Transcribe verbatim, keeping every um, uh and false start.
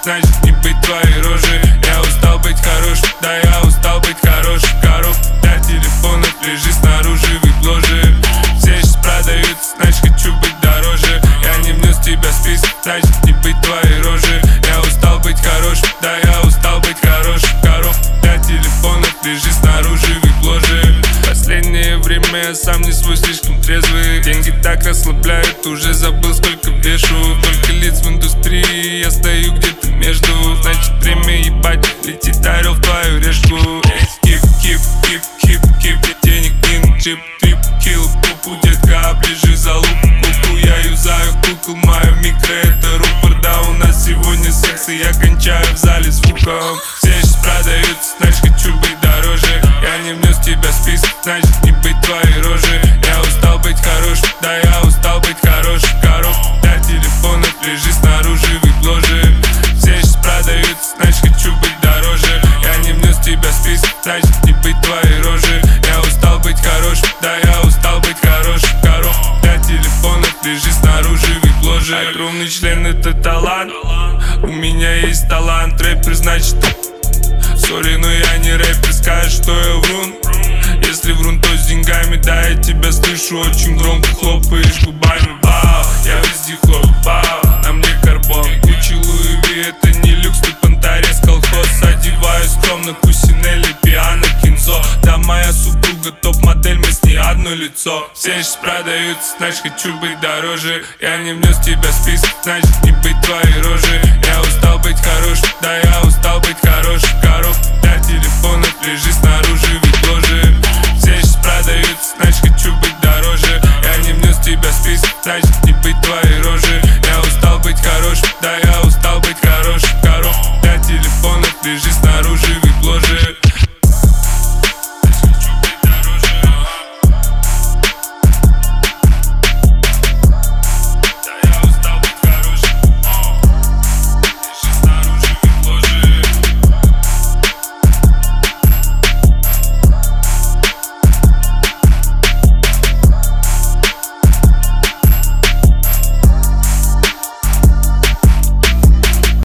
значит не быть твоей рожей. Я устал быть хорошим, да я устал быть хорошим. Коров для телефонов лежит снаружи в их ложе. Все сейчас продаются, значит хочу быть дороже. Я не внес в тебя список, значит не быть твоей рожей. Я устал быть хорошим, да я устал быть хорошим. Коров для телефонов лежит снаружи в их ложе. Последнее время я сам не свой, слишком трезвый. Деньги так расслабляют, уже забыл сколько вешу. Только лиц в индустрии, я стою где-то между. Значит время ебать, летит орел в твою решку. Кип, кип, кип, кип, кип, денег мин, чип, трип, килл, пупу, детка, оближи за луку. Я юзаю кукол, мою микро, это рупор. Да, у нас сегодня секс, и я кончаю в зале звуком. Все сейчас продаются, значит хочу быть дороже. Я не внес в тебя список, значит не быть твоей рожей. Я устал быть хорошим, да я устал быть хорошим. Коров для телефонов лежит снаружи в их ложе. Все сейчас продаются, значит хочу быть дороже. Я не внес в тебя список, значит не быть твоей рожей. Я устал быть хорошим, да я устал быть хорошим. Коров для телефонов лежит снаружи в их ложе. Огромный член — это талант. У меня есть талант, рэпер значит. Сори, но я не рэпер, скажешь, что я врун. Если врун, то с деньгами, да, я тебя слышу. Очень громко хлопаешь губами, бау. Я везде хлоп, бау, на мне карбон. Гуччи, Луи Ви, это не люкс, ты понторез, колхоз. Одеваюсь скромно, Кусинелли, пиано, кинзо. Да, моя супруга топ-модель, мы с ней одно лицо. Все сейчас продаются, значит хочу быть дороже. Я не внес в тебя список, значит не быть твоей рожей. Я устал быть хорошим, да я устал быть хорошим. Коров для телефонов лежит снаружи в их ложе. Все сейчас продаются, значит хочу быть дороже. Я не внес в тебя список, значит не быть твоей рожей.